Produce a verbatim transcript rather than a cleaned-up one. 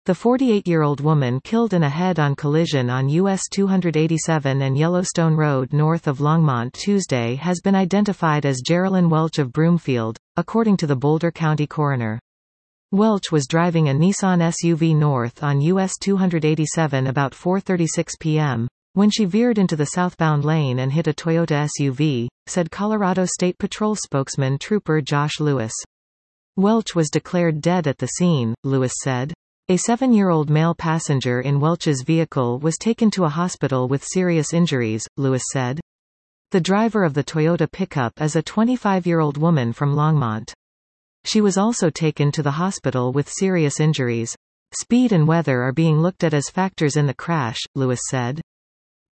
The forty-eight-year-old woman killed in a head-on collision on U S two eighty-seven and Yellowstone Road north of Longmont Tuesday has been identified as Geraldine Welch of Broomfield, according to the Boulder County coroner. Welch was driving a Nissan S U V north on U S two eighty-seven about four thirty-six p m when she veered into the southbound lane and hit a Toyota S U V, said Colorado State Patrol spokesman Trooper Josh Lewis. Welch was declared dead at the scene, Lewis said. A seven-year-old male passenger in Welch's vehicle was taken to a hospital with serious injuries, Lewis said. The driver of the Toyota pickup is a twenty-five-year-old woman from Longmont. She was also taken to the hospital with serious injuries. Speed and weather are being looked at as factors in the crash, Lewis said.